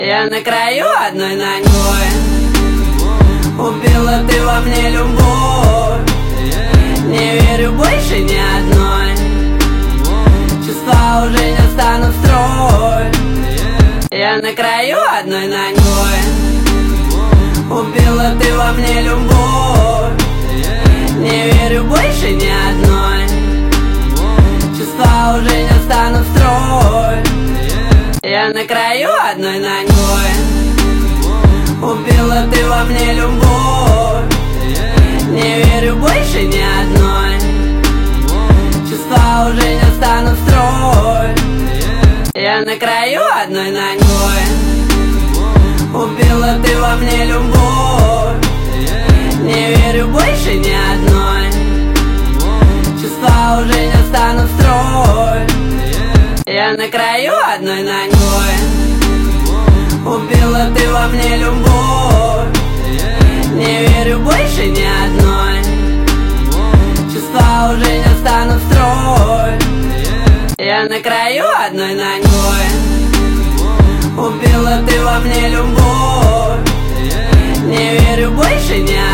Я на краю одной ногой. Убила ты во мне любовь. Не верю больше ни одной. Чувства уже не станут строить. Я на краю одной ногой. Убила ты во мне любовь. Не верю больше ни одной. Чувства уже не станут строить. Я на краю одной ногой. Убила ты во мне любовь. Не верю больше ни одной. Чувства уже не станут строить. Я на краю одной ногой. Убила ты во мне любовь. Не верю больше ни одной. Чувства уже не станут строить. Я на краю одной ногой. Убила ты во мне любовь. Не верю больше ни одной. Чувства уже не станут строить. Я на краю одной ногой. Убила ты во мне любовь. Не верю больше ни одной.